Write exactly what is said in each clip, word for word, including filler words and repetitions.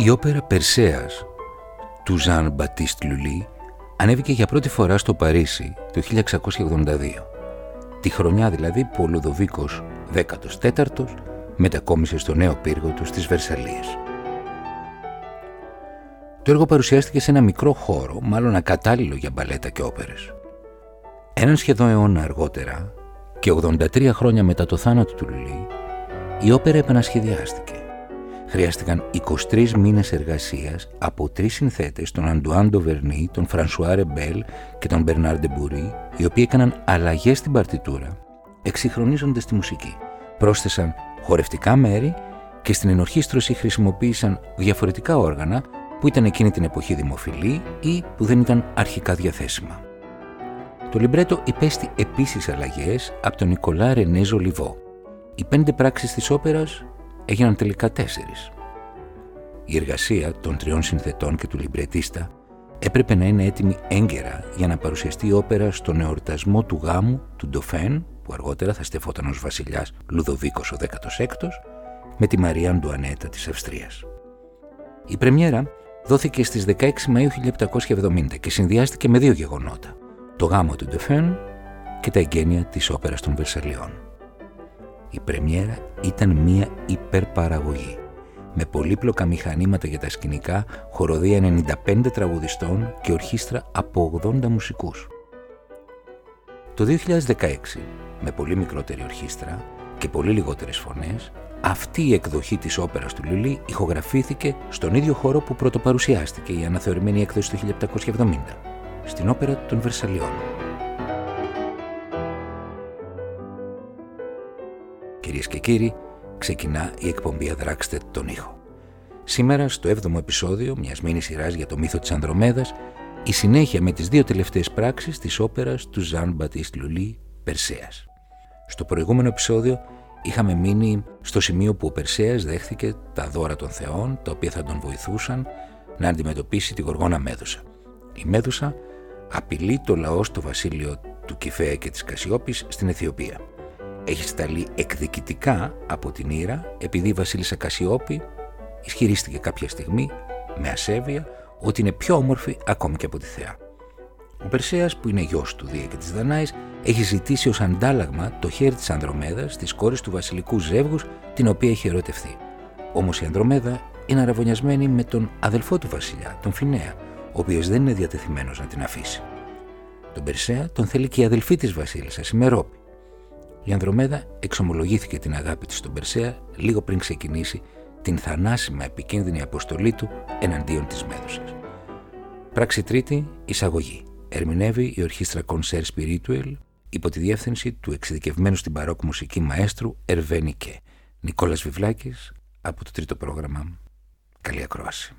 Η όπερα Περσέας του Ζαν Μπατίστ Λουλί ανέβηκε για πρώτη φορά στο Παρίσι το χίλια εξακόσια ογδόντα δύο, τη χρονιά δηλαδή που ο Λουδοβίκος δέκατος τέταρτος μετακόμισε στο νέο πύργο του στις Βερσαλίες. Το έργο παρουσιάστηκε σε ένα μικρό χώρο, μάλλον ακατάλληλο για μπαλέτα και όπερες. Έναν σχεδόν αιώνα αργότερα και ογδόντα τρία χρόνια μετά το θάνατο του Λουλί, η όπερα επανασχεδιάστηκε. Χρειάστηκαν είκοσι τρεις μήνες εργασίας από τρεις συνθέτες, τον Αντουάν Ντοβερνί, τον Φρανσουά Ρεμπέλ και τον Μπερνάρ Ντεμπουρί, οι οποίοι έκαναν αλλαγές στην παρτιτούρα, εξυγχρονίζοντας τη μουσική. Πρόσθεσαν χορευτικά μέρη και στην ενορχήστρωση χρησιμοποίησαν διαφορετικά όργανα που ήταν εκείνη την εποχή δημοφιλή ή που δεν ήταν αρχικά διαθέσιμα. Το λιμπρέτο υπέστη επίσης αλλαγές από τον Νικολά Ρενέ Ζολιβό. Οι πέντε πράξεις της όπερας έγιναν τελικά τέσσερις. Η εργασία των τριών συνθετών και του λιμπρετίστα έπρεπε να είναι έτοιμη έγκαιρα για να παρουσιαστεί η όπερα στον εορτασμό του γάμου του Ντοφέν, που αργότερα θα στεφόταν ως βασιλιάς Λουδοβίκος ο δέκατος έκτος, με τη Μαρία Αντουανέτα της Αυστρίας. Η πρεμιέρα δόθηκε στις δεκαέξι Μαΐου χίλια επτακόσια εβδομήντα και συνδυάστηκε με δύο γεγονότα, το γάμο του Ντοφέν και τα εγγένεια της όπερας των Βερσαλιών. Η πρεμιέρα ήταν μία υπερπαραγωγή, με πολύπλοκα μηχανήματα για τα σκηνικά, χοροδία ενενήντα πέντε τραγουδιστών και ορχήστρα από ογδόντα μουσικούς. Το δύο χιλιάδες δεκαέξι, με πολύ μικρότερη ορχήστρα και πολύ λιγότερες φωνές, αυτή η εκδοχή της όπερας του Λουλί ηχογραφήθηκε στον ίδιο χώρο που πρωτοπαρουσιάστηκε η αναθεωρημένη έκδοση του χίλια επτακόσια εβδομήντα, στην όπερα των Βερσαλιών. Κυρίες και κύριοι, ξεκινά η εκπομπή «Αδράξτε τον ήχο». Σήμερα, στο έβδομο επεισόδιο μιας μίνι σειράς για το μύθο της Ανδρομέδας, η συνέχεια με τις δύο τελευταίες πράξεις της όπερας του Ζαν Μπατίστ Λουλί, Περσέας. Στο προηγούμενο επεισόδιο είχαμε μείνει στο σημείο που ο Περσέας δέχθηκε τα δώρα των θεών, τα οποία θα τον βοηθούσαν να αντιμετωπίσει τη γοργόνα Μέδουσα. Η Μέδουσα απειλεί το λαό στο βασίλειο του Κιφαία και της Κασιόπης στην Αιθιοπία. Έχει σταλεί εκδικητικά από την Ήρα επειδή η βασίλισσα Κασιόπη ισχυρίστηκε κάποια στιγμή με ασέβεια ότι είναι πιο όμορφη ακόμη και από τη Θεά. Ο Περσέας, που είναι γιος του Δία και της Δανάης, έχει ζητήσει ως αντάλλαγμα το χέρι της Ανδρομέδας, της κόρης του βασιλικού ζεύγους, την οποία έχει ερωτευτεί. Όμως η Ανδρομέδα είναι αραβωνιασμένη με τον αδελφό του βασιλιά, τον Φινέα, ο οποίος δεν είναι διατεθειμένος να την αφήσει. Τον Περσέα τον θέλει και η αδελφή της βασίλισσας, η Μερόπη. Η Ανδρομέδα εξομολογήθηκε την αγάπη της στον Περσέα λίγο πριν ξεκινήσει την θανάσιμα επικίνδυνη αποστολή του εναντίον της Μέδουσας. Πράξη τρίτη, εισαγωγή. Ερμηνεύει η ορχήστρα Concert Spirituel υπό τη διεύθυνση του εξειδικευμένου στην μπαρόκ μουσική μαέστρου Ερβέ Νικέ. Νικόλας Βιβλάκης από το τρίτο πρόγραμμα. Καλή ακρόαση.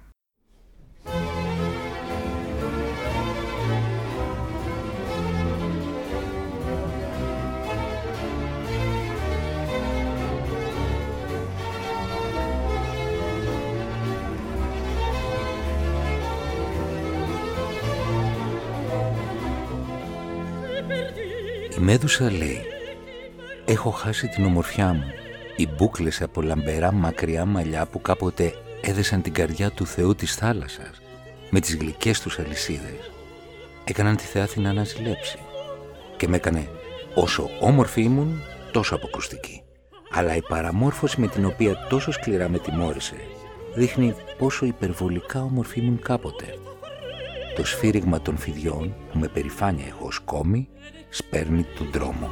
Η Μέδουσα λέει: «Έχω χάσει την ομορφιά μου. Οι μπούκλες από λαμπερά μακριά μαλλιά που κάποτε έδεσαν την καρδιά του Θεού της θάλασσας με τις γλυκές τους αλυσίδες έκαναν τη Θεά να αναζηλέψει και με έκανε όσο όμορφη ήμουν τόσο αποκρουστική. Αλλά η παραμόρφωση με την οποία τόσο σκληρά με τιμώρησε δείχνει πόσο υπερβολικά όμορφη ήμουν κάποτε. Το σφύριγμα των φιδιών που με περηφάνεια έχω ως κόμη σπέρνει τον δρόμο».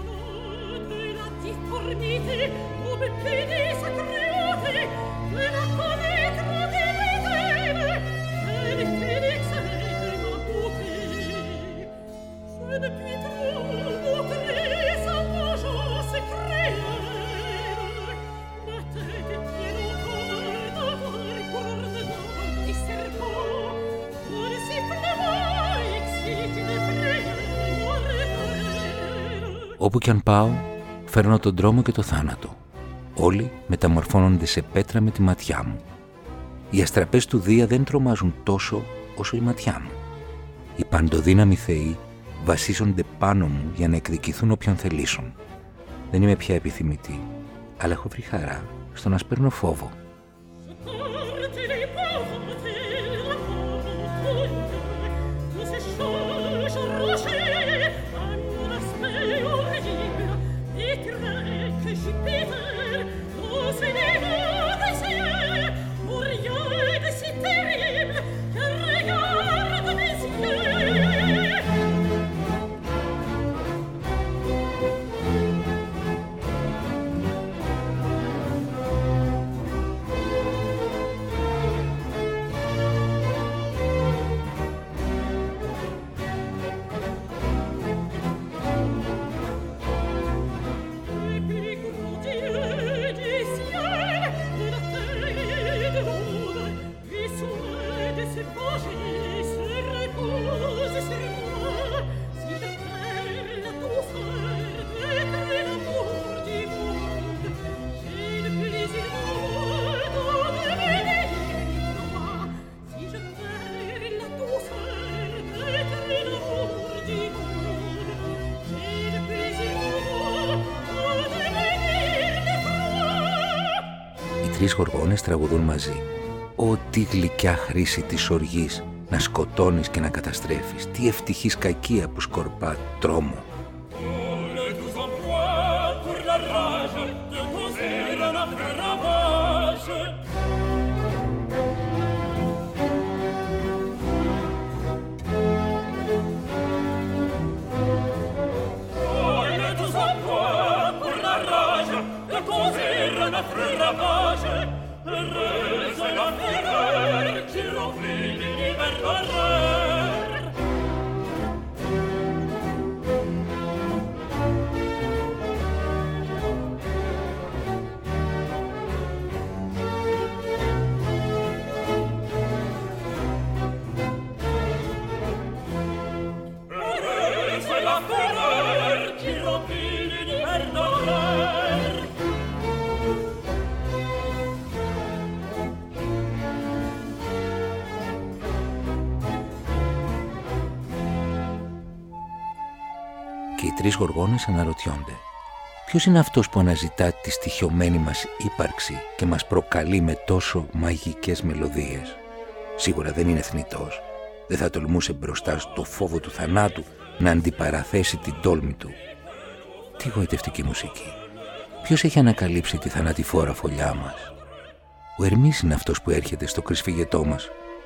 Όπου κι αν πάω, φέρνω τον δρόμο και το θάνατο. Όλοι μεταμορφώνονται σε πέτρα με τη ματιά μου. Οι αστραπές του Δία δεν τρομάζουν τόσο όσο η ματιά μου. Οι παντοδύναμοι θεοί βασίζονται πάνω μου για να εκδικηθούν όποιον θελήσουν. Δεν είμαι πια επιθυμητή, αλλά έχω βρει χαρά στο να σπέρνω φόβο. τρεις γοργόνες τραγουδούν μαζί. Ω, τι γλυκιά χρήση της οργής, να σκοτώνεις και να καταστρέφεις. Τι ευτυχής κακία που σκορπά τρόμο. Και οι τρεις γοργόνες αναρωτιόνται. Ποιος είναι αυτός που αναζητά τη στοιχειωμένη μας ύπαρξη και μας προκαλεί με τόσο μαγικές μελωδίες? Σίγουρα δεν είναι θνητός. Δεν θα τολμούσε μπροστά στο φόβο του θανάτου να αντιπαραθέσει την τόλμη του. Τι γοητευτική μουσική. Ποιος έχει ανακαλύψει τη θανατηφόρα φωλιά μας? Ο Ερμής είναι αυτός που έρχεται στο κρυσφύγετό μας.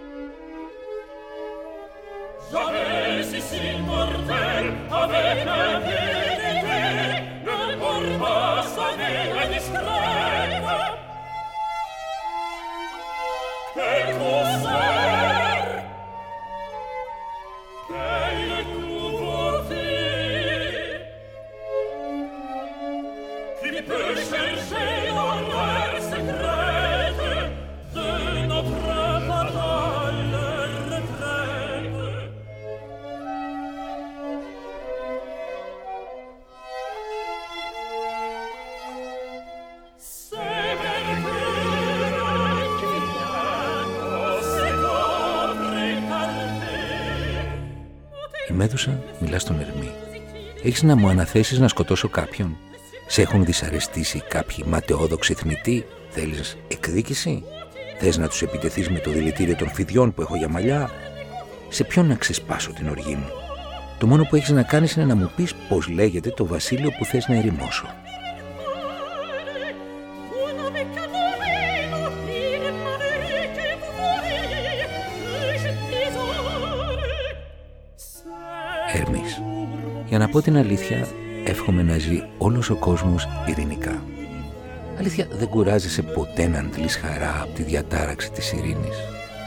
Η Μέδουσα μιλά στον Ερμή. Έχεις να μου αναθέσεις να σκοτώσω κάποιον? Σε έχουν δυσαρεστήσει κάποιοι ματαιόδοξοι θνητοί? Θέλεις εκδίκηση? Θες να τους επιτεθείς με το δηλητήριο των φιδιών που έχω για μαλλιά? Σε ποιον να ξεσπάσω την οργή μου? Το μόνο που έχεις να κάνεις είναι να μου πεις πώς λέγεται το βασίλειο που θες να ερημώσω. Ερμής. Για να πω την αλήθεια, εύχομαι να ζει όλος ο κόσμος ειρηνικά. Αλήθεια, δεν κουράζεσαι ποτέ να αντλείς χαρά από τη διατάραξη της ειρήνης?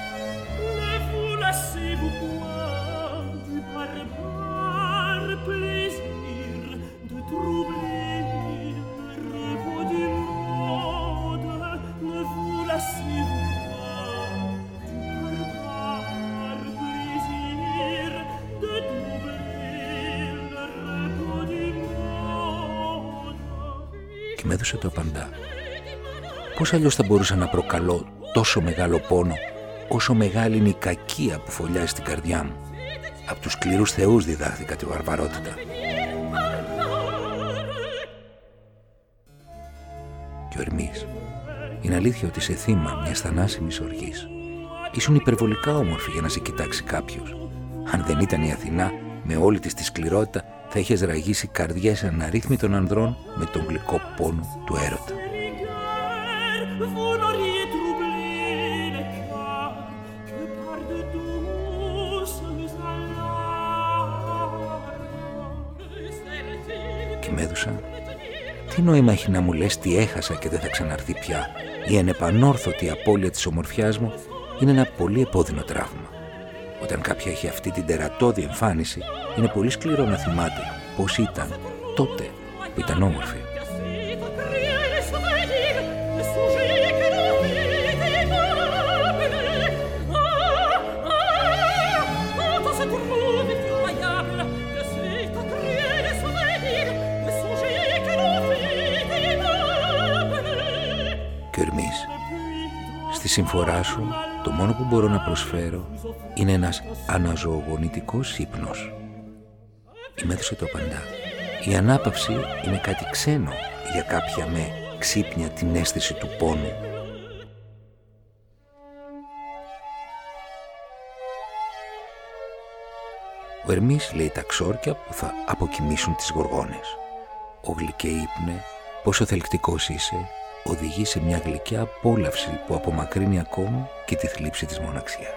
Και με έδωσε το απαντά. Πώς αλλιώς θα μπορούσα να προκαλώ τόσο μεγάλο πόνο, όσο μεγάλη είναι η κακία που φωλιάζει στην καρδιά μου? Από τους σκληρούς θεούς διδάχθηκα τη βαρβαρότητα. Και ο Ερμής. Είναι αλήθεια ότι είσαι θύμα μιας θανάσιμης οργής. Ήσουν υπερβολικά όμορφη για να σε κοιτάξει κάποιος. Αν δεν ήταν η Αθηνά, με όλη της τη σκληρότητα, θα είχες ραγίσει καρδιές αναρρύθμιτων ανδρών με τον γλυκό πόνο του έρωτα. Και Μέδουσα, τι νόημα έχει να μου λες τι έχασα και δεν θα ξαναρθεί πια? Η ανεπανόρθωτη απώλεια της ομορφιάς μου είναι ένα πολύ επώδυνο τραύμα. Όταν κάποια έχει αυτή την τερατώδη εμφάνιση, είναι πολύ σκληρό να θυμάται πώς ήταν τότε που ήταν όμορφη. Και ο Ερμής, στη συμφορά σου, το μόνο που μπορώ να προσφέρω είναι ένας αναζωογονητικός ύπνος. Η Μέδουσα το απαντά. Η ανάπαυση είναι κάτι ξένο για κάποια με ξύπνια την αίσθηση του πόνου. Ο Ερμής λέει τα ξόρκια που θα αποκοιμήσουν τις γοργόνες. «Ο γλυκέ ύπνε, πόσο θελκτικός είσαι», οδηγεί σε μια γλυκιά απόλαυση που απομακρύνει ακόμη και τη θλίψη της μοναξιάς.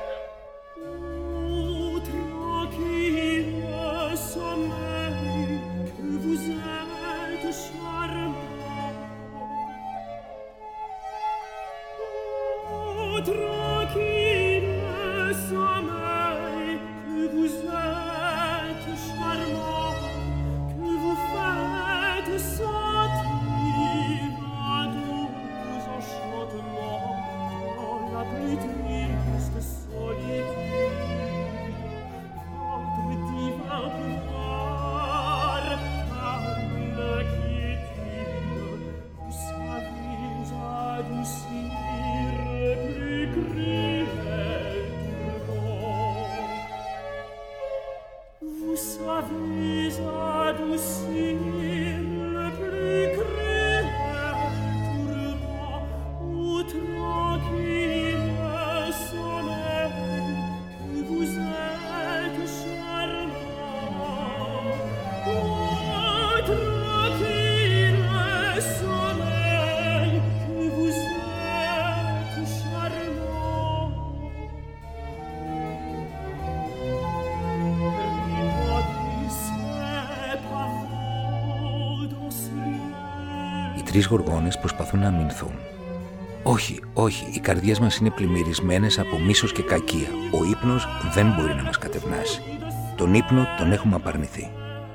Τρεις γοργόνες προσπαθούν να αμυνθούν. Όχι, όχι, οι καρδιές μας είναι πλημμυρισμένες από μίσος και κακία. Ο ύπνος δεν μπορεί να μας κατευνάσει. Τον ύπνο τον έχουμε απαρνηθεί.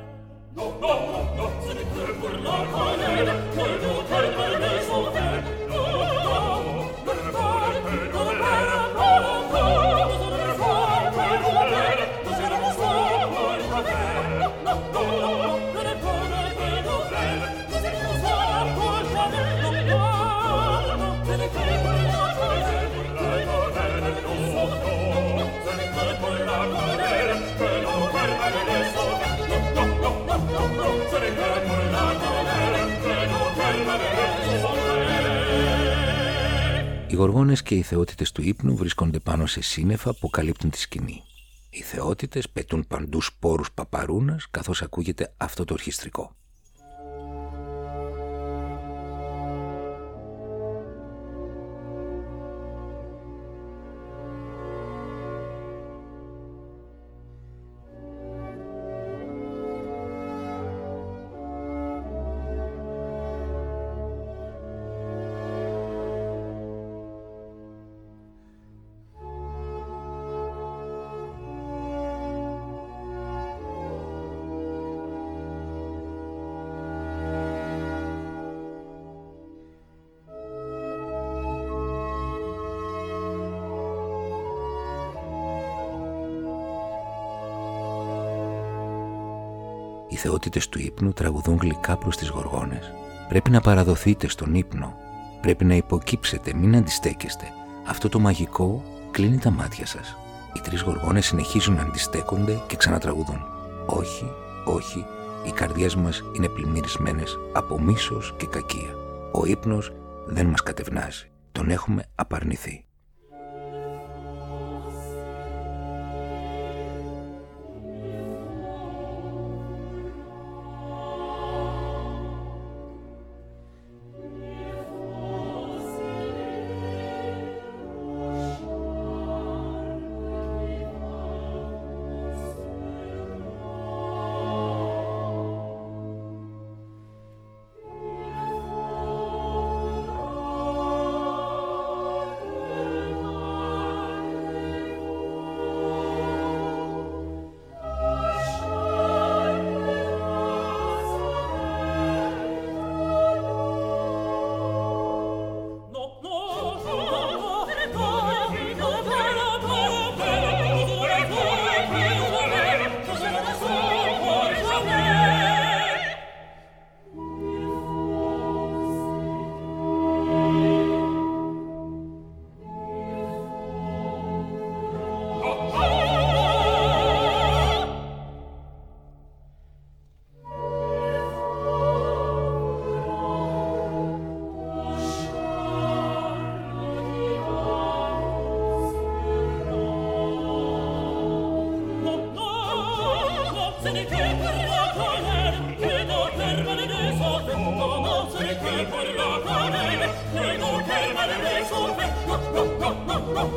Οι γοργόνες και οι θεότητες του ύπνου βρίσκονται πάνω σε σύννεφα που καλύπτουν τη σκηνή. Οι θεότητες πετούν παντού σπόρους παπαρούνας καθώς ακούγεται αυτό το ορχιστρικό. Οι θεότητες του ύπνου τραγουδούν γλυκά προς τις γοργόνες. Πρέπει να παραδοθείτε στον ύπνο. Πρέπει να υποκύψετε, μην αντιστέκεστε. Αυτό το μαγικό κλείνει τα μάτια σας. Οι τρεις γοργόνες συνεχίζουν να αντιστέκονται και ξανατραγουδούν. Όχι, όχι, οι καρδιές μας είναι πλημμυρισμένες από μίσος και κακία. Ο ύπνος δεν μας κατευνάζει. Τον έχουμε απαρνηθεί.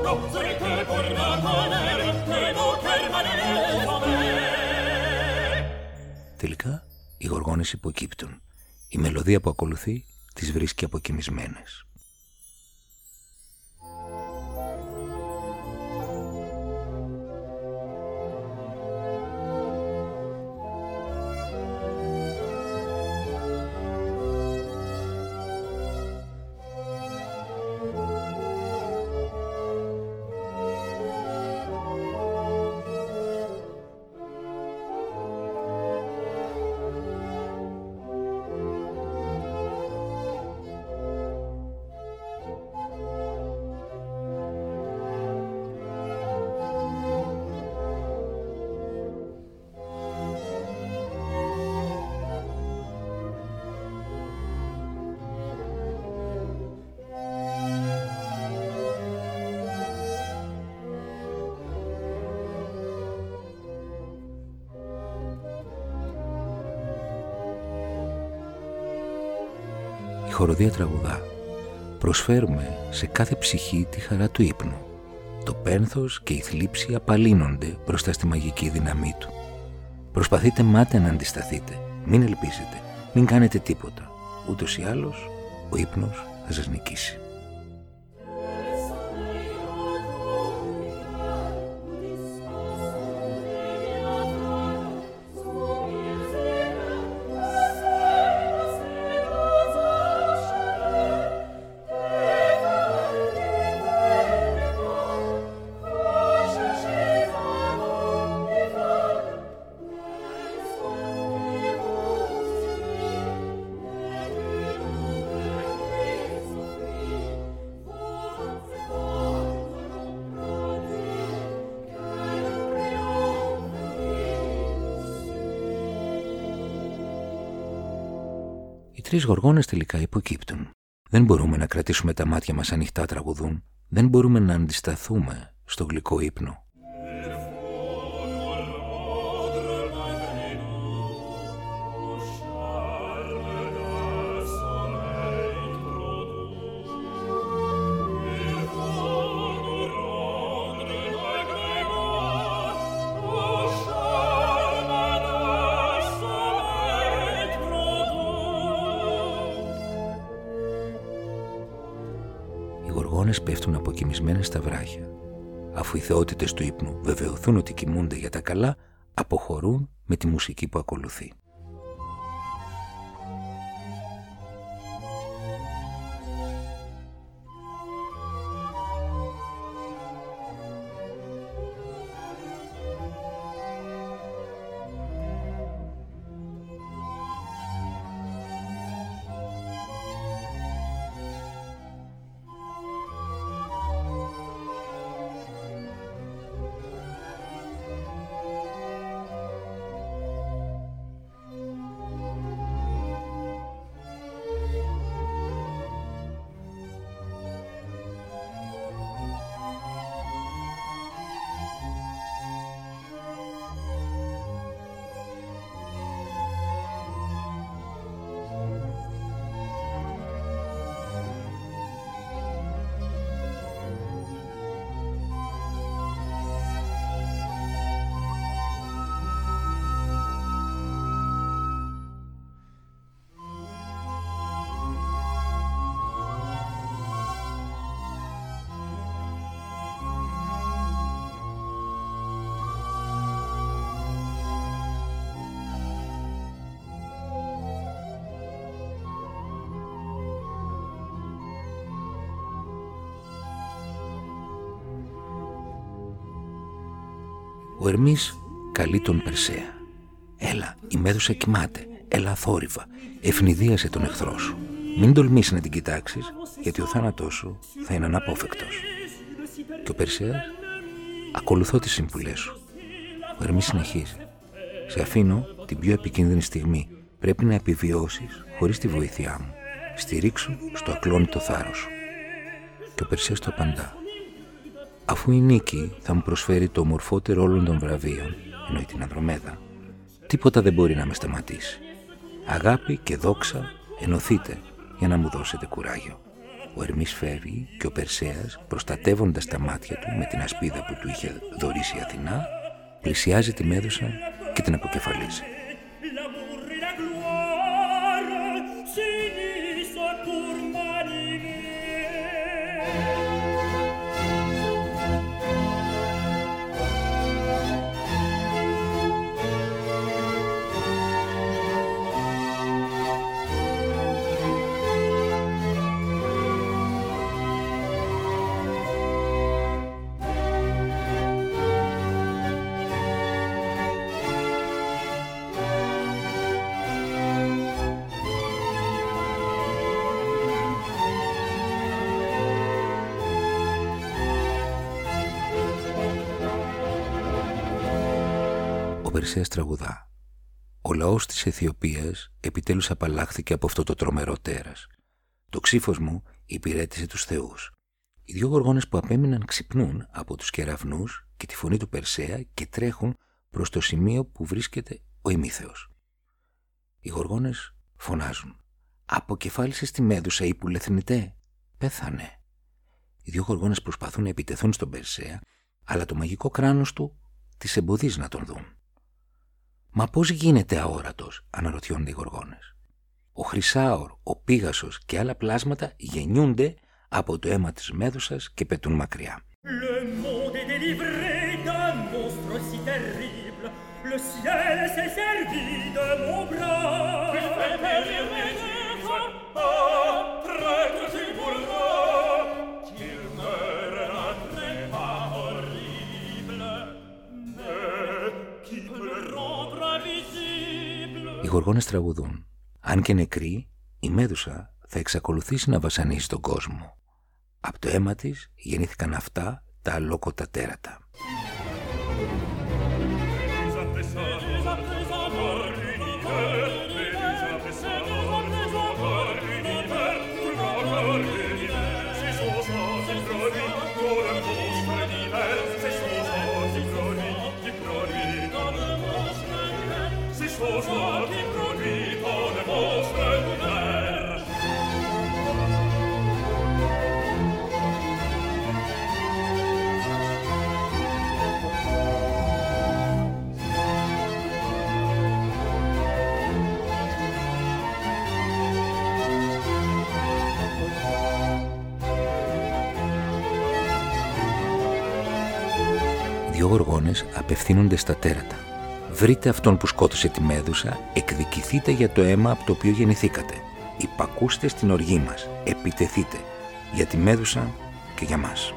Τελικά, οι γοργόνες υποκύπτουν. Η μελωδία που ακολουθεί τις βρίσκει αποκοιμισμένες. Η χοροδία τραγουδά. Προσφέρουμε σε κάθε ψυχή τη χαρά του ύπνου. Το πένθος και η θλίψη απαλύνονται μπροστά στη μαγική δύναμή του. Προσπαθείτε μάταια να αντισταθείτε. Μην ελπίζετε. Μην κάνετε τίποτα. Ούτως ή άλλως, ο ύπνος θα σας νικήσει. Οι τρεις γοργόνες τελικά υποκύπτουν. Δεν μπορούμε να κρατήσουμε τα μάτια μας ανοιχτά τραγουδούν. Δεν μπορούμε να αντισταθούμε στο γλυκό ύπνο. Οι γοργόνες πέφτουν αποκοιμισμένες στα βράχια. Αφού οι θεότητες του ύπνου βεβαιωθούν ότι κοιμούνται για τα καλά, αποχωρούν με τη μουσική που ακολουθεί. Ο Ερμής καλεί τον Περσέα. «Έλα, η Μέδουσα κοιμάται. Έλα θόρυβα. Ευνηδίασε τον εχθρό σου. Μην τολμήσεις να την κοιτάξεις, γιατί ο θάνατός σου θα είναι αναπόφευκτος». Και ο Περσέας: «Ακολουθώ τις συμβουλές σου». Ο Ερμής συνεχίζει: «Σε αφήνω την πιο επικίνδυνη στιγμή. Πρέπει να επιβιώσεις χωρίς τη βοήθειά μου. Στηρίξου στο ακλόνητο θάρρος σου». Και ο Περσέας το απαντά: «Αφού η νίκη θα μου προσφέρει το ομορφότερο όλων των βραβείων, εννοεί την Ανδρομέδα, τίποτα δεν μπορεί να με σταματήσει. Αγάπη και δόξα ενωθείτε για να μου δώσετε κουράγιο». Ο Ερμής φεύγει και ο Περσέας, προστατεύοντας τα μάτια του με την ασπίδα που του είχε δωρήσει η Αθηνά, πλησιάζει τη Μέδουσα και την αποκεφαλίζει. Ο Περσέας τραγουδά. Ο λαός της Αιθιοπίας επιτέλους απαλλάχθηκε από αυτό το τρομερό τέρας. Το ξύφος μου υπηρέτησε τους θεούς. Οι δύο γοργόνες που απέμειναν ξυπνούν από τους κεραυνούς και τη φωνή του Περσέα και τρέχουν προς το σημείο που βρίσκεται ο ημίθεος. Οι γοργόνες φωνάζουν. «Αποκεφάλισε στη Μέδουσα ή πουλεθνητέ, πέθανε». Οι δύο γοργόνες προσπαθούν να επιτεθούν στον Περσέα, αλλά το μαγικό κράνος του τις εμποδίζει να τον δουν. «Μα πώς γίνεται αόρατος?» αναρωτιόνται οι γοργόνες. Ο Χρυσάωρ, ο Πίγασος και άλλα πλάσματα γεννιούνται από το αίμα της Μέδουσας και πετούν μακριά. Οι γοργόνες τραγουδούν. Αν και νεκρή, η Μέδουσα θα εξακολουθήσει να βασανίζει τον κόσμο. Από το αίμα της γεννήθηκαν αυτά τα αλόκοτα τέρατα. Οι δύο γοργόνες απευθύνονται στα τέρατα. Βρείτε αυτόν που σκότωσε τη Μέδουσα, εκδικηθείτε για το αίμα από το οποίο γεννηθήκατε. Υπακούστε στην οργή μας, επιτεθείτε για τη Μέδουσα και για μας.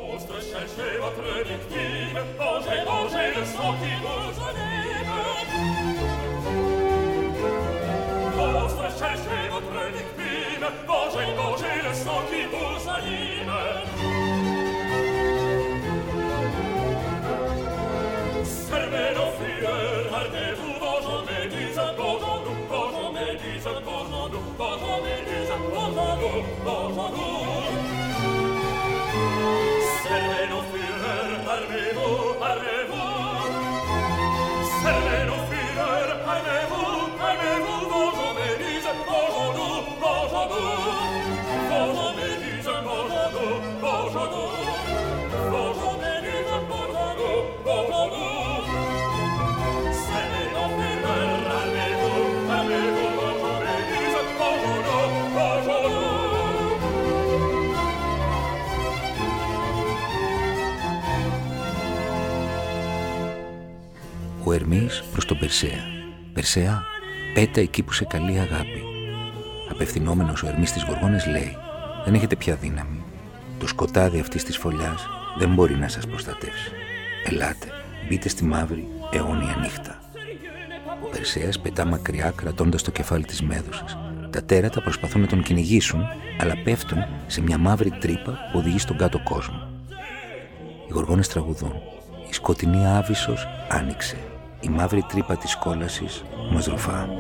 Ο Ερμής προς τον Περσέα. «Περσέα, πέτα εκεί που σε καλεί αγάπη». Απευθυνόμενος ο Ερμής στις γοργόνες λέει: «Δεν έχετε πια δύναμη. Το σκοτάδι αυτής της φωλιάς δεν μπορεί να σας προστατεύσει. Ελάτε, μπείτε στη μαύρη αιώνια νύχτα». Ο Περσέας πετά μακριά κρατώντας το κεφάλι της Μέδουσας. Τα τέρατα προσπαθούν να τον κυνηγήσουν, αλλά πέφτουν σε μια μαύρη τρύπα που οδηγεί στον κάτω κόσμο. Οι γοργόνες τραγουδούν. Η σκοτεινή άβυσσος άνοιξε. Η μαύρη τρύπα της κόλασης μας ρουφά.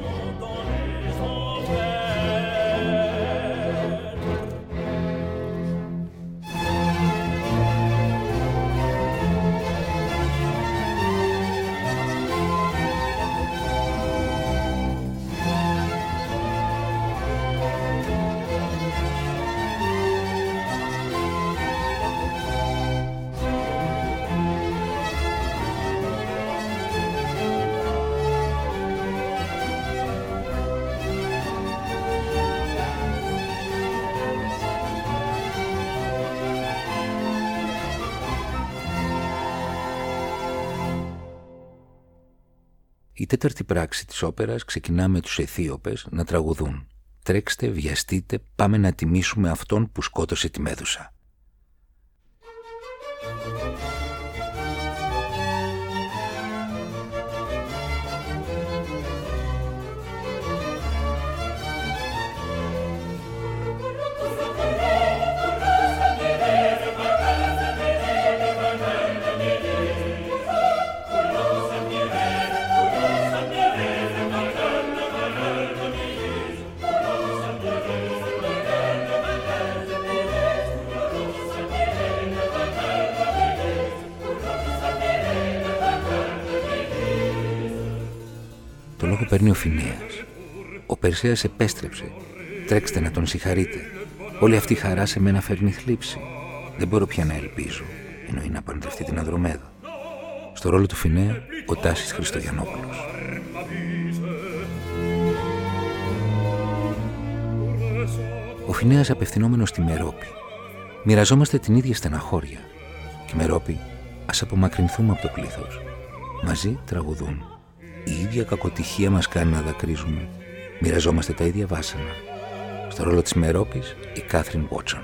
Η τέταρτη πράξη της όπερας ξεκινά με τους Αιθίωπες να τραγουδούν «Τρέξτε, βιαστείτε, πάμε να τιμήσουμε αυτόν που σκότωσε τη Μέδουσα». Το λόγο παίρνει ο Φινέας. Ο Περσέας επέστρεψε. Τρέξτε να τον συγχαρείτε. Όλη αυτή η χαρά σε μένα φέρνει θλίψη. Δεν μπορώ πια να ελπίζω, εννοεί να παντρευτεί την Ανδρομέδα. Στο ρόλο του Φινέα, ο Τάσης Χριστογιαννόπουλος. Ο Φινέας απευθυνόμενος στη Μερόπη. Μοιραζόμαστε την ίδια στεναχώρια. Και Μερόπη, ας απομακρυνθούμε από το πλήθος. Μαζί τραγουδούν. Η ίδια κακοτυχία μας κάνει να δακρύζουμε. Μοιραζόμαστε τα ίδια βάσανα. Στο ρόλο της Μερόπης, η Κάθριν Βότσον.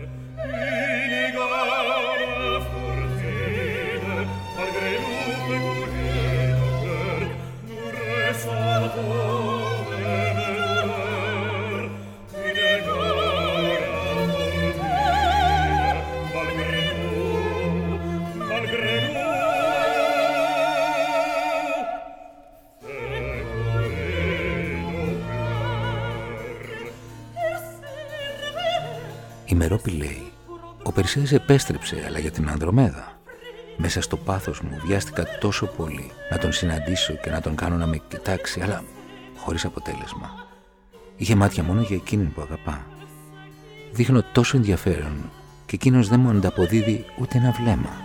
Η Μερόπη λέει «Ο Περσέας επέστρεψε, αλλά για την Ανδρομέδα. Μέσα στο πάθος μου βιάστηκα τόσο πολύ να τον συναντήσω και να τον κάνω να με κοιτάξει, αλλά χωρίς αποτέλεσμα. Είχε μάτια μόνο για εκείνην που αγαπά. Δείχνω τόσο ενδιαφέρον και εκείνος δεν μου ανταποδίδει ούτε ένα βλέμμα».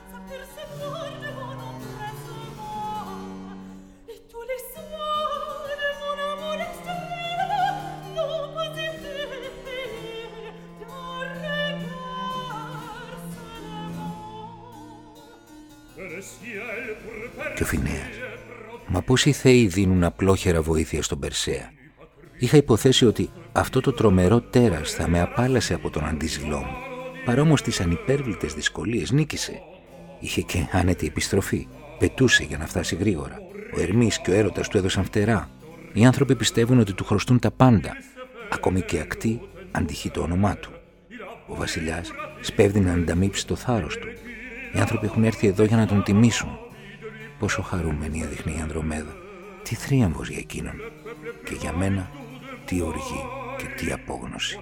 Και ο Φινέας. Μα πώς οι θεοί δίνουν απλόχερα βοήθεια στον Περσέα. Είχα υποθέσει ότι αυτό το τρομερό τέρας θα με απάλασε από τον αντίζηλό μου. Παρά όμως τις ανυπέρβλητες δυσκολίες νίκησε. Είχε και άνετη επιστροφή. Πετούσε για να φτάσει γρήγορα. Ο Ερμής και ο έρωτας του έδωσαν φτερά. Οι άνθρωποι πιστεύουν ότι του χρωστούν τα πάντα. Ακόμη και ακτή αντυχεί το όνομά του. Ο βασιλιάς σπέβδει να ανταμείψει το θάρρος του. Οι άνθρωποι έχουν έρθει εδώ για να τον τιμήσουν. Πόσο χαρούμενη έδειχνε η Ανδρομέδα. Τι θρίαμβος για εκείνον. Και για μένα, τι οργή και τι απόγνωση.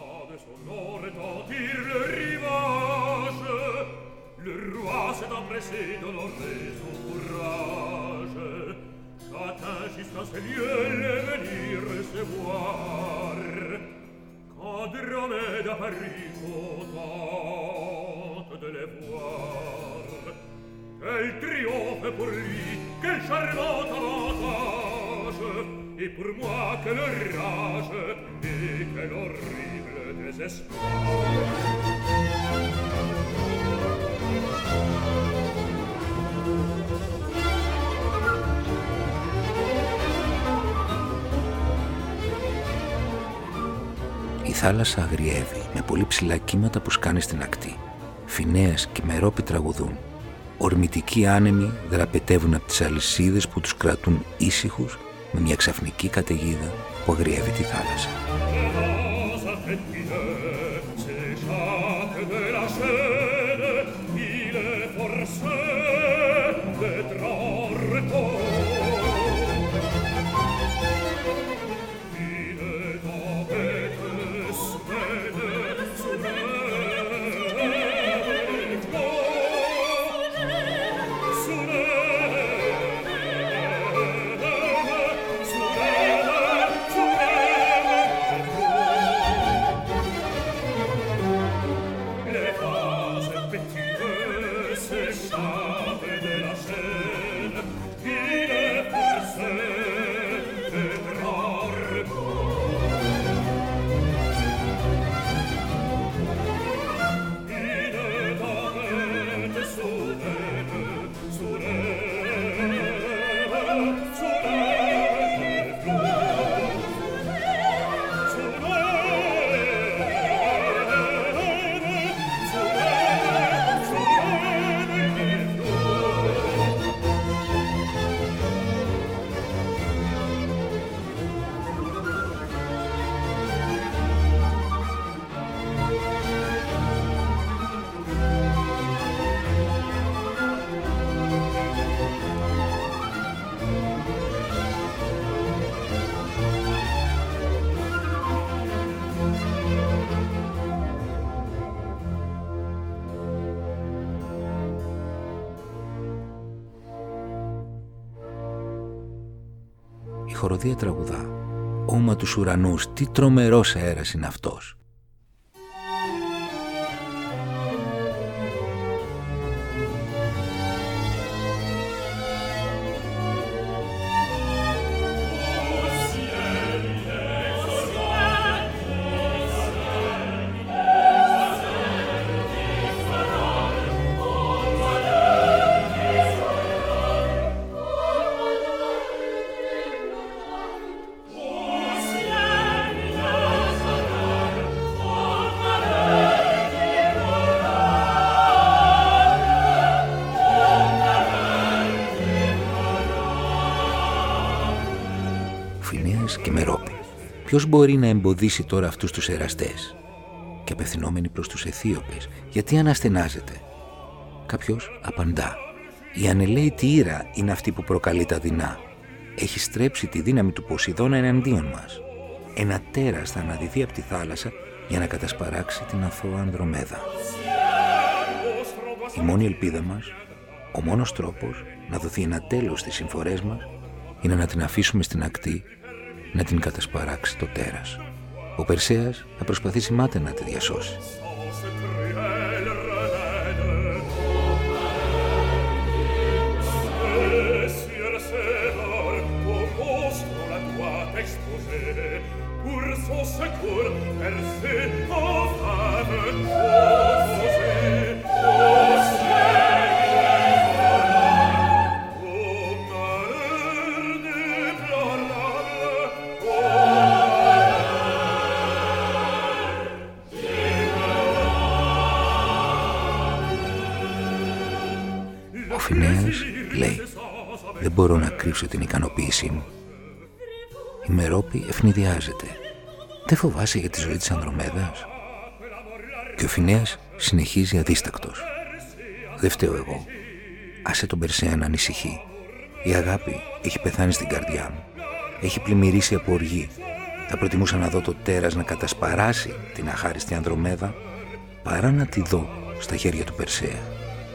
Quel triomphe pour lui, quel charmant avantage, et pour moi quelle rage, et quel horrible désespoir. Η θάλασσα αγριεύει με πολύ ψηλά κύματα που σκάνε στην ακτή. Φινέας και Μερόπη τραγουδούν. Ορμητικοί άνεμοι δραπετεύουν από τις αλυσίδες που τους κρατούν ήσυχους με μια ξαφνική καταιγίδα που αγριεύει τη θάλασσα. Star χοροδία τραγουδά. Όμα τους ουρανούς, τι τρομερός αέρας είναι αυτός. Και Μερόπη. Ποιος μπορεί να εμποδίσει τώρα αυτούς τους εραστές? Και απευθυνόμενοι προς τους Αιθίωπες, γιατί αναστενάζετε? Κάποιος απαντά: η ανελαίτη ήρα είναι αυτή που προκαλεί τα δεινά. Έχει στρέψει τη δύναμη του Ποσειδώνα εναντίον μας. Ένα τέρας θα αναδυθεί από τη θάλασσα για να κατασπαράξει την αθώα Ανδρομέδα. Η μόνη ελπίδα μας, ο μόνος τρόπος να δοθεί ένα τέλος στις συμφορές μας, είναι να την αφήσουμε στην ακτή να την κατασπαράξει το τέρας. Ο Περσέας θα προσπαθήσει μάται να τη διασώσει. Ο Φινέας λέει: δεν μπορώ να κρύψω την ικανοποίησή μου. Η Μερόπη ευνηδιάζεται. Δεν φοβάσαι για τη ζωή της Ανδρομέδας? Και ο Φινέας συνεχίζει αδίστακτος: δεν φταίω εγώ. Άσε τον Περσέα να ανησυχεί. Η αγάπη έχει πεθάνει στην καρδιά μου. Έχει πλημμυρίσει από οργή. Θα προτιμούσα να δω το τέρας να κατασπαράσει την αχάριστη Ανδρομέδα παρά να τη δω στα χέρια του Περσέα.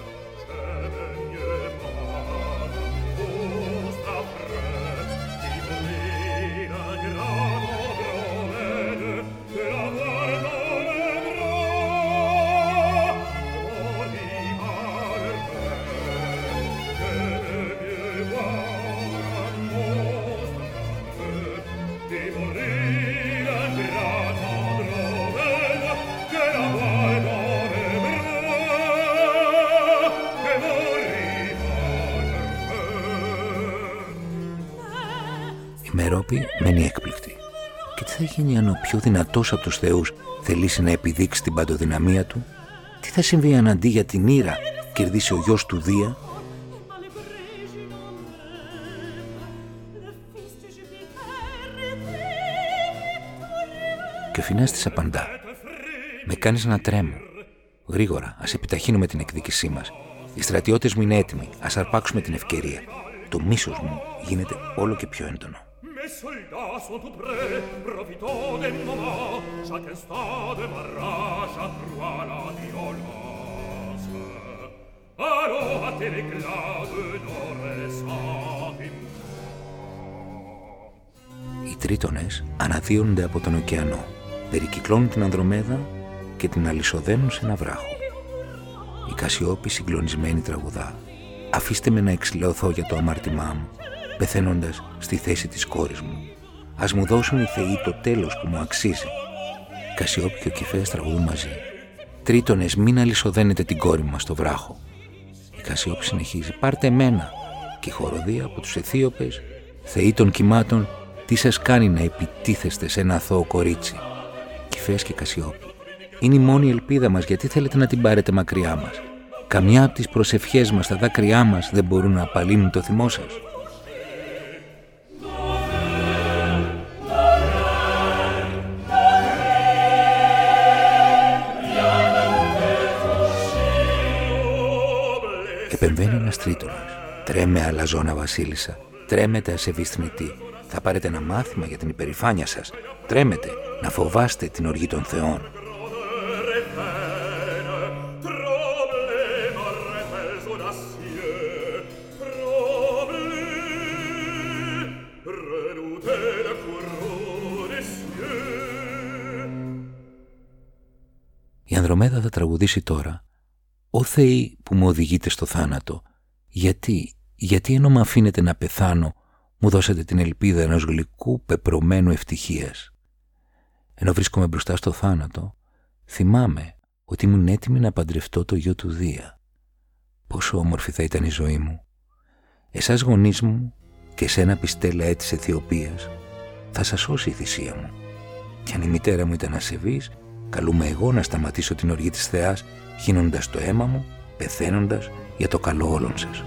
Η Μερόπη μένει έκπληκτη. Και τι θα γίνει αν ο πιο δυνατός από τους θεούς θελήσει να επιδείξει την παντοδυναμία του? Τι θα συμβεί αν αντί για την Ήρα κερδίσει ο γιος του Δία? Και ο Φινέας της απαντά: με κάνεις να τρέμω. Γρήγορα, ας επιταχύνουμε την εκδίκησή μας. Οι στρατιώτες μου είναι έτοιμοι. Ας αρπάξουμε την ευκαιρία. Το μίσος μου γίνεται όλο και πιο έντονο. Οι τρίτονες αναδύονται από τον ωκεανό, περικυκλώνουν την Ανδρομέδα και την αλυσοδένουν σε ένα βράχο. Η Κασιόπη συγκλονισμένη τραγουδά: αφήστε με να εξηλαιωθώ για το αμάρτημά μου, πεθαίνοντας στη θέση της κόρης μου. Ας μου δώσουν οι θεοί το τέλος που μου αξίζει. Η Κασιόπη και ο Κηφαίας τραγουδούν μαζί: τρίτονες, μην αλυσοδένετε την κόρη μας στο βράχο. Η Κασιόπη συνεχίζει: πάρτε εμένα. Και η χοροδία από τους Αιθίωπες: θεοί των κυμάτων, τι σας κάνει να επιτίθεστε σε ένα αθώο κορίτσι? Κηφαίας και Κασιόπη: είναι η μόνη ελπίδα μας, γιατί θέλετε να την πάρετε μακριά μας? Καμιά από τις προσευχές μας, τα δάκρυά μας δεν μπορούν να απαλύνουν το θυμό σας. Επεμβαίνει ένας τρίτονας: τρέμε αλαζόνα βασίλισσα, τρέμετε ασεβείς θνητοί. Θα πάρετε ένα μάθημα για την υπερηφάνεια σας. Τρέμετε να φοβάστε την οργή των θεών. Η Ανδρομέδα θα τραγουδήσει τώρα «Ω Θεοί που μου οδηγείτε στο θάνατο, γιατί, γιατί ενώ με αφήνετε να πεθάνω, μου δώσατε την ελπίδα ενός γλυκού πεπρωμένου ευτυχίας. Ενώ βρίσκομαι μπροστά στο θάνατο, θυμάμαι ότι ήμουν έτοιμη να παντρευτώ το γιο του Δία. Πόσο όμορφη θα ήταν η ζωή μου. Εσάς γονείς μου και εσένα πιστέλα της Αιθιοπίας, θα σας σώσει η θυσία μου. Κι αν η μητέρα μου ήταν ασεβής, καλούμε εγώ να σταματήσω την οργή της θεάς, χύνοντας το αίμα μου, πεθαίνοντας για το καλό όλων σας».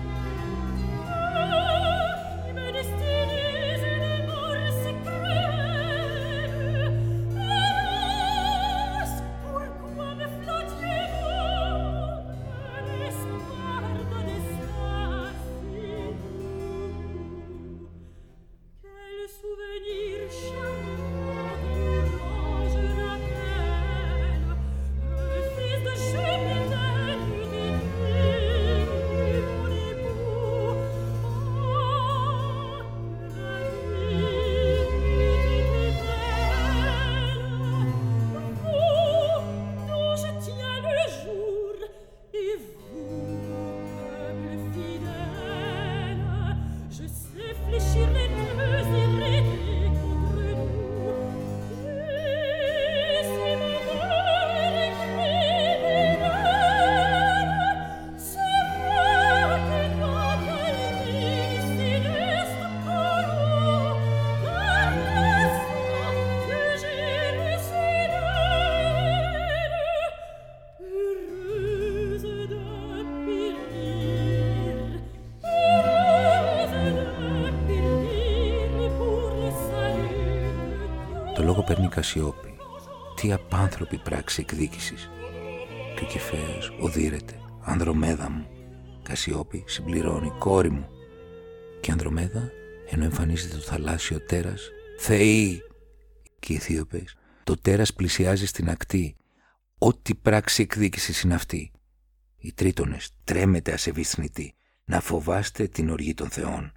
Παίρνει Κασιόπη. Τι απάνθρωπη πράξη εκδίκησης. Και ο Κηφαίας οδύρεται. «Ανδρομέδα μου». Κασιόπη συμπληρώνει «Κόρη μου». Και η Ανδρομέδα, ενώ εμφανίζεται το θαλάσσιο τέρας, «Θεοί». Και οι Αιθίωπες, το τέρας πλησιάζει στην ακτή. Ό,τι πράξη εκδίκησης είναι αυτή. Οι Τρίτονες, τρέμετε ασεβείς θνητοί, να φοβάστε την οργή των θεών.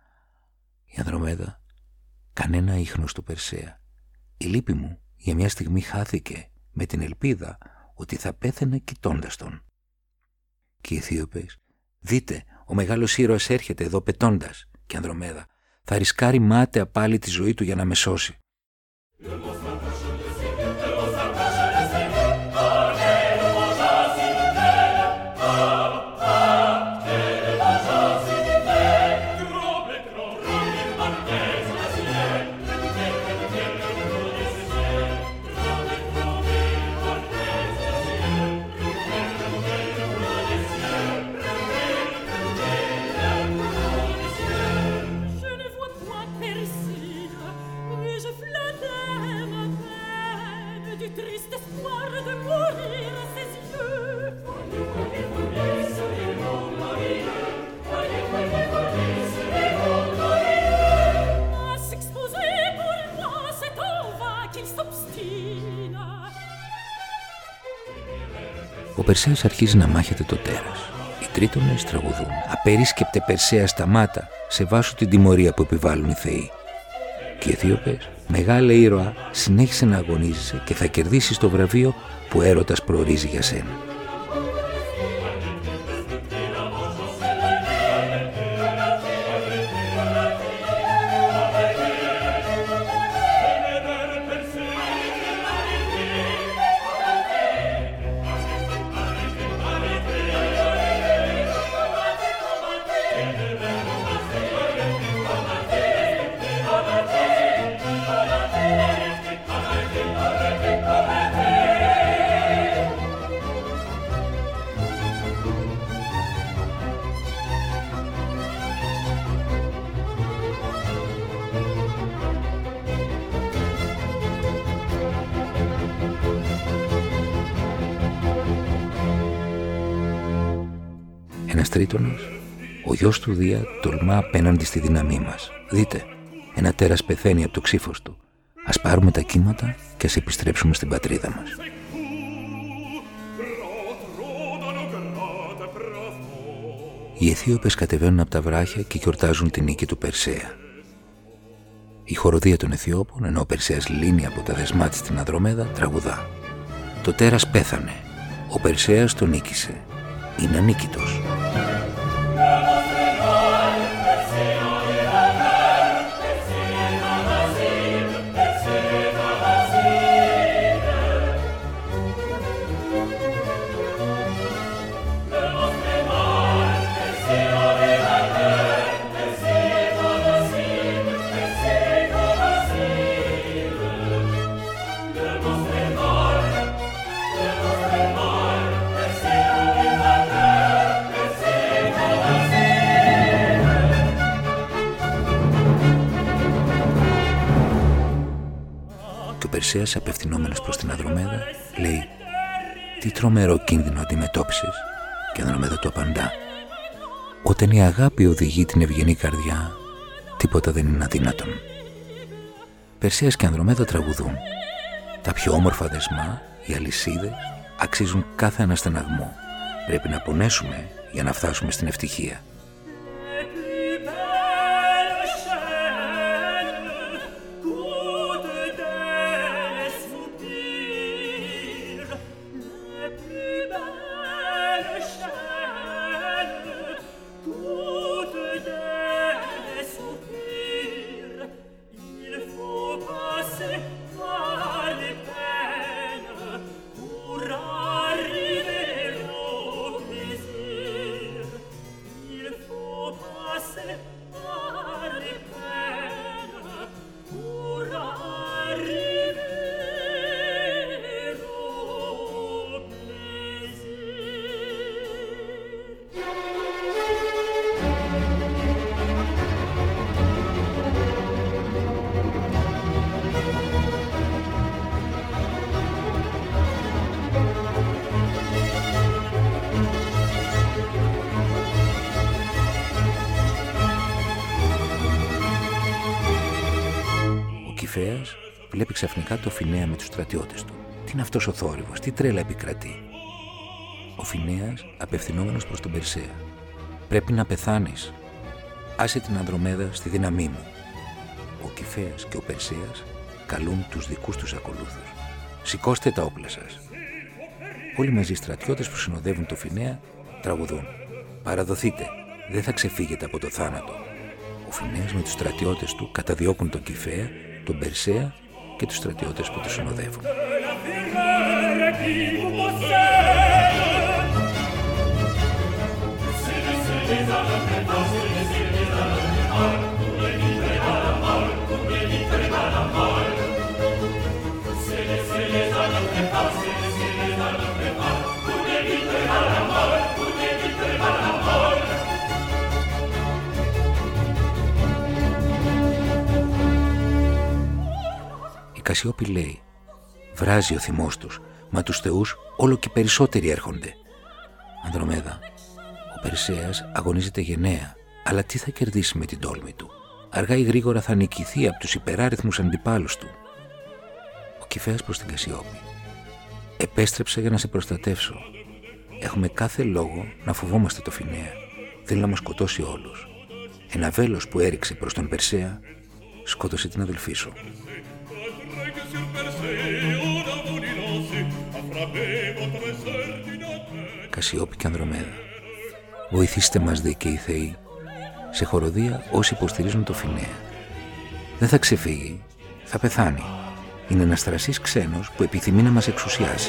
Η Ανδρομέδα, κανένα ίχνος του Περσέα. Η λύπη μου για μια στιγμή χάθηκε με την ελπίδα ότι θα πέθαινα κοιτώντας τον. Και οι Αιθίωπες, «Δείτε, ο μεγάλος ήρωας έρχεται εδώ πετώντας». Και Ανδρομέδα, «Θα ρισκάρει μάταια πάλι τη ζωή του για να με σώσει». Ο Περσέας αρχίζει να μάχεται το τέρας. Οι Τρίτονες τραγουδούν «Απερίσκεπτε Περσέα σταμάτα, σε βάσου την τιμωρία που επιβάλλουν οι θεοί». Και οι Αιθίωπες, «Μεγάλε ήρωα, συνέχισε να αγωνίζεσαι και θα κερδίσεις το βραβείο που έρωτας προορίζει για σένα». Ένας Τρίτονας, ο γιος του Δία, τολμά απέναντι στη δύναμή μας. «Δείτε, ένα τέρας πεθαίνει από το ξύφος του. Ας πάρουμε τα κύματα και ας επιστρέψουμε στην πατρίδα μας». Οι Αιθίωπες κατεβαίνουν από τα βράχια και γιορτάζουν την νίκη του Περσέα. Η χοροδία των Αιθιώπων, ενώ ο Περσέας λύνει από τα δεσμά της την Ανδρομέδα, τραγουδά. Το τέρας πέθανε. Ο Περσέας τον νίκησε. Είναι ανίκητος. Περσέας, απευθυνόμενος προς την Ανδρομέδα, λέει «Τι τρομερό κίνδυνο αντιμετώπισες?» Και η Ανδρομέδα του απαντά «Όταν η αγάπη οδηγεί την ευγενή καρδιά, τίποτα δεν είναι αδύνατον». Περσέας και Ανδρομέδα τραγουδούν. Τα πιο όμορφα δεσμά, οι αλυσίδες, αξίζουν κάθε αναστεναγμό. Πρέπει να πονέσουμε για να φτάσουμε στην ευτυχία. Βλέπει ξαφνικά το Φινέα με τους στρατιώτες του. Τι είναι αυτός ο θόρυβος, τι τρέλα επικρατεί? Ο Φινέας, απευθυνόμενος προς τον Περσέα. Πρέπει να πεθάνεις. Άσε την Ανδρομέδα στη δύναμή μου. Ο Κηφαίας και ο Περσέας καλούν τους δικούς τους ακολούθους. Σηκώστε τα όπλα σας. Όλοι μαζί οι στρατιώτες που συνοδεύουν το Φινέα τραγουδούν. Παραδοθείτε, δεν θα ξεφύγετε από το θάνατο. Ο Φινέας με τους στρατιώτες του καταδιώκουν τον Κηφαία, τον Περσέα και τους στρατιώτες που τους συνοδεύουν. Η Κασιόπη λέει «Βράζει ο θυμός τους, μα τους θεούς όλο και περισσότεροι έρχονται». Ανδρομέδα, ο Περσέας αγωνίζεται γενναία, αλλά τι θα κερδίσει με την τόλμη του? Αργά ή γρήγορα θα νικηθεί από τους υπεράριθμους αντιπάλους του. Ο Κηφαίας προς την Κασιόπη. «Επέστρεψα για να σε προστατεύσω. Έχουμε κάθε λόγο να φοβόμαστε το Φινέα. Θέλει να μας σκοτώσει όλους. Ένα βέλος που έριξε προς τον Περσέα σκότωσε την αδελφή σου». Κασιόπη και Ανδρομέδα. Βοηθήστε μας δίκαιοι θεοί. Σε χοροδία όσοι υποστηρίζουν το Φινέα. Δεν θα ξεφύγει, θα πεθάνει. Είναι ένας θρασής ξένος που επιθυμεί να μας εξουσιάσει.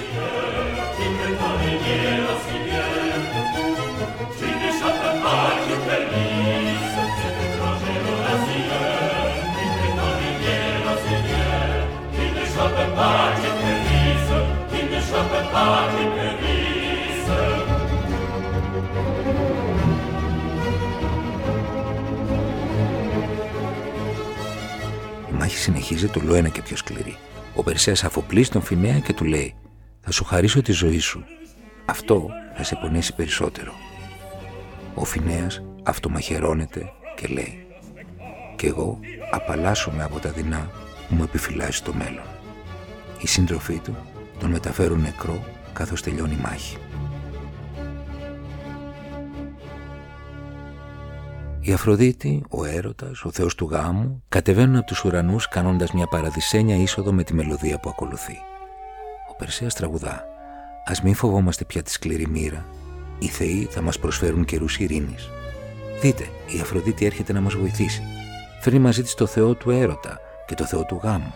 Η μάχη συνεχίζεται όλο ένα και πιο σκληρή. Ο Περσέας αφοπλίζει τον Φινέα και του λέει «Θα σου χαρίσω τη ζωή σου. Αυτό θα σε πονέσει περισσότερο». Ο Φινέας αυτομαχαιρώνεται και λέει «Κι εγώ απαλλάσσομαι από τα δεινά που μου επιφυλάσσει το μέλλον». Οι σύντροφοί του τον μεταφέρουν νεκρό καθώς τελειώνει η μάχη. Η Αφροδίτη, ο έρωτας, ο θεός του γάμου, κατεβαίνουν από τους ουρανούς κάνοντας μια παραδεισένια είσοδο με τη μελωδία που ακολουθεί. Ο Ο Περσέας τραγουδά: «Ας μην φοβόμαστε πια τη σκληρή μοίρα. Οι θεοί θα μας προσφέρουν καιρούς ειρήνης. Δείτε, η Αφροδίτη έρχεται να μας βοηθήσει. Φέρνει μαζί της το θεό του έρωτα και το θεό του γάμου».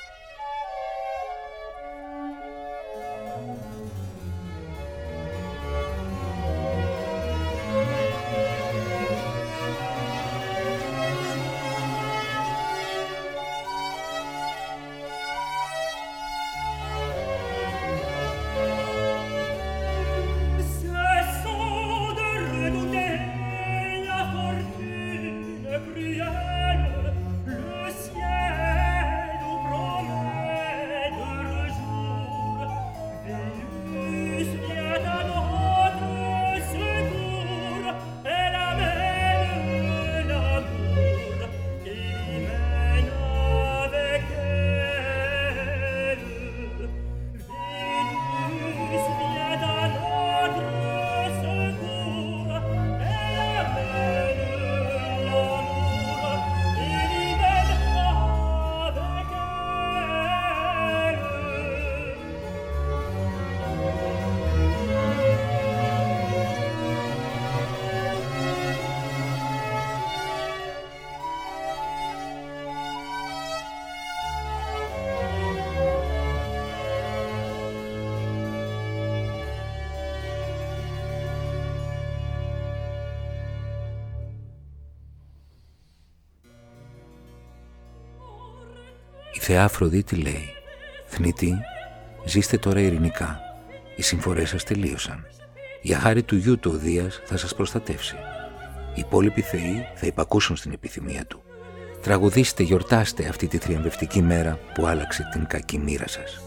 Η θεά Αφροδίτη λέει: «Θνητοί, ζήστε τώρα ειρηνικά. Οι συμφορές σας τελείωσαν. Για χάρη του γιου του ο Δίας θα σας προστατεύσει. Οι υπόλοιποι θεοί θα υπακούσουν στην επιθυμία του. Τραγουδήστε, γιορτάστε αυτή τη θριαμβευτική μέρα που άλλαξε την κακή μοίρα σας».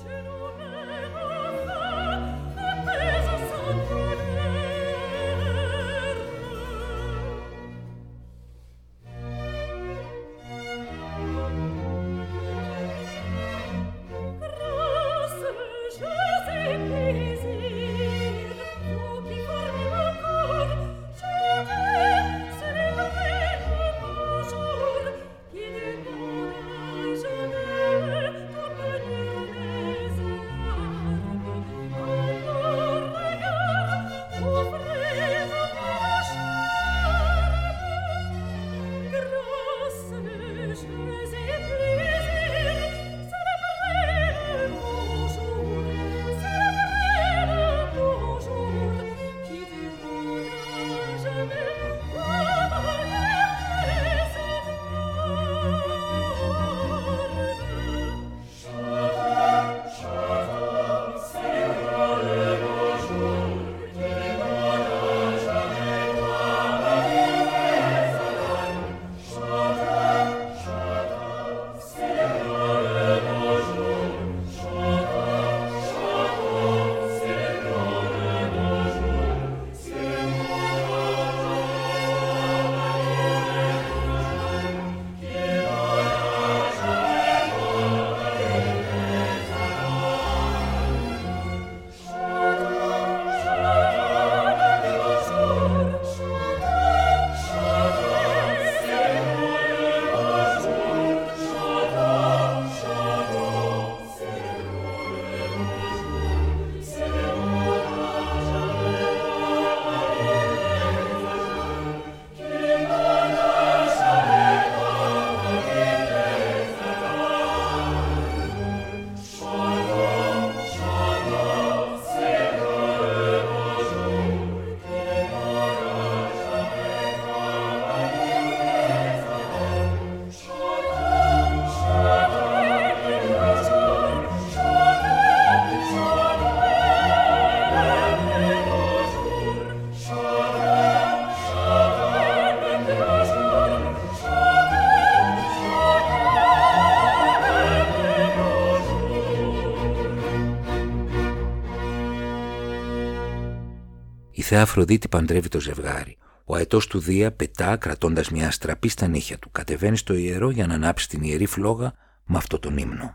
Η θεά Αφροδίτη παντρεύει το ζευγάρι. Ο αετός του Δία πετά κρατώντας μια αστραπή στα νύχια του. Κατεβαίνει στο ιερό για να ανάψει την ιερή φλόγα με αυτό τον ύμνο.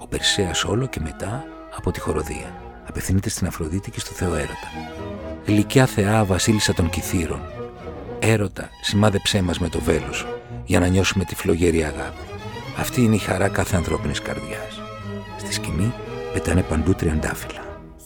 Περσέας όλο και μετά από τη χοροδία απευθύνεται στην Αφροδίτη και στο Θεό Έρωτα. Γλυκιά θεά, βασίλισσα των Κυθύρων, έρωτα, σημάδεψέ μας με το βέλος σου, για να νιώσουμε τη φλογερή αγάπη. Αυτή είναι η χαρά κάθε ανθρώπινης καρδιάς. Στη σκηνή πετάνε παντού τριαντάφυλλα.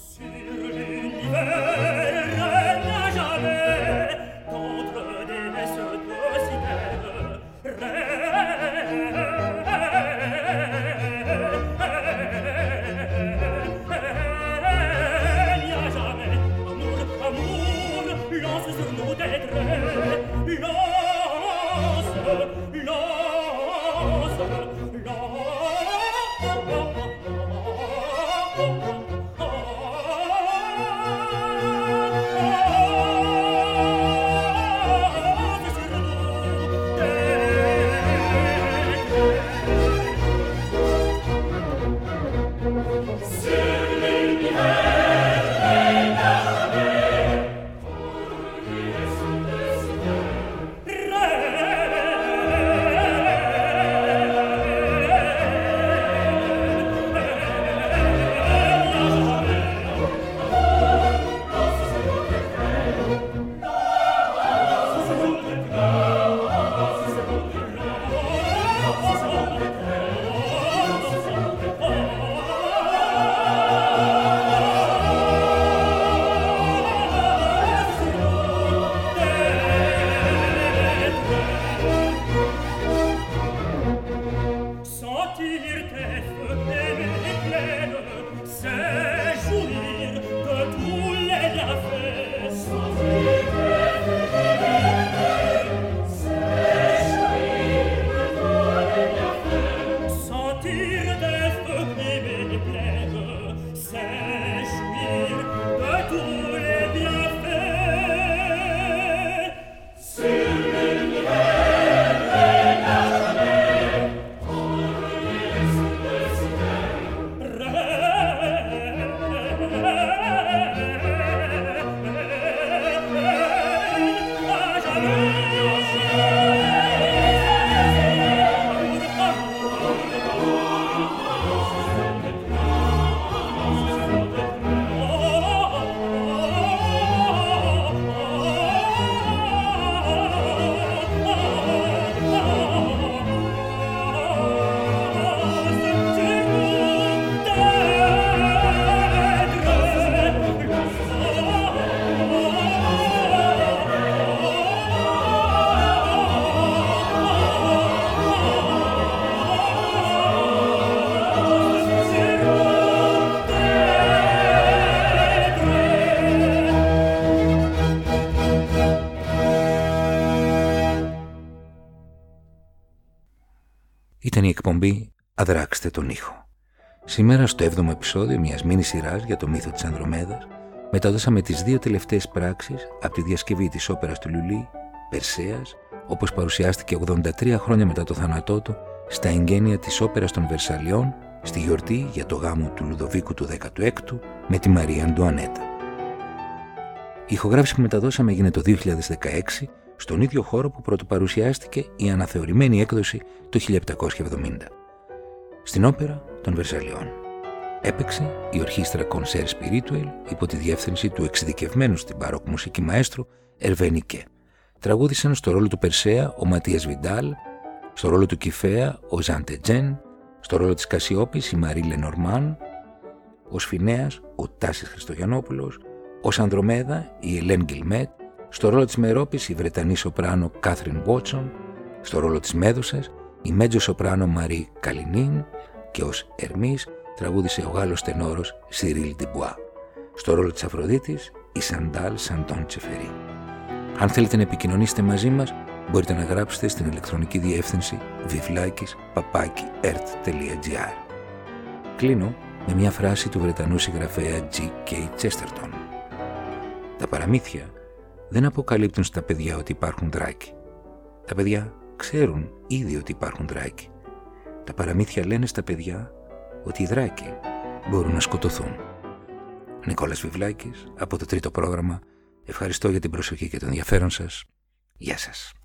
Ήταν η εκπομπή «Αδράξτε τον ήχο». Σήμερα στο έβδομο επεισόδιο μιας μίνι σειράς για το μύθο της Ανδρομέδας μεταδώσαμε τις δύο τελευταίες πράξεις από τη διασκευή της όπερας του Λουλί, Περσέας, όπως παρουσιάστηκε ογδόντα τρία χρόνια μετά το θάνατό του στα εγγένεια της όπερας των Βερσαλιών στη γιορτή για το γάμο του Λουδοβίκου του δέκατου έκτου με τη Μαρία Αντουανέτα. Η ηχογράφηση που μεταδώσαμε έγινε το δύο χιλιάδες δεκαέξι στον ίδιο χώρο που πρωτοπαρουσιάστηκε η αναθεωρημένη έκδοση το χίλια επτακόσια εβδομήντα. Στην όπερα των Βερσαλιών. Έπαιξε η ορχήστρα Concert Spirituel υπό τη διεύθυνση του εξειδικευμένου στην μπαρόκ μουσική μαέστρου Ερβέ Νικέ. Τραγούδησαν στο ρόλο του Περσέα ο Ματίας Βιντάλ, στο ρόλο του Κιφαία ο Ζαν Τετζέν, στο ρόλο της Κασιόπης η Μαρή Λενορμάν, ο Σφινέας ο Τάσης Χριστογιαννόπουλος, ως Ανδρομέδα η Ελέν Γκιλμέτ, στο ρόλο της Μερόπης η Βρετανή σοπράνο Κάθριν Βότσον, στο ρόλο της Μέδουσας η μέτζο σοπράνο Μαρή Καλινίν και ως Ερμής τραγούδισε ο Γάλλος τενόρος Σιρίλ Ντιμπουά. Στο ρόλο της Αφροδίτης η Σαντάλ Σαντών Τσεφερή. Αν θέλετε να επικοινωνήσετε μαζί μας, μπορείτε να γράψετε στην ηλεκτρονική διεύθυνση βιβλάκης παπάκι ερτ τελεία τζι άρ. Κλείνω με μια φράση του Βρετανού συγγραφέα τζι κέι Chesterton. Τα παραμύθια δεν αποκαλύπτουν στα παιδιά ότι υπάρχουν δράκοι. Τα παιδιά ξέρουν ήδη ότι υπάρχουν δράκοι. Τα παραμύθια λένε στα παιδιά ότι οι δράκοι μπορούν να σκοτωθούν. Νικόλας Βιβλάκης από το τρίτο πρόγραμμα. Ευχαριστώ για την προσοχή και το ενδιαφέρον σας. Γεια σας.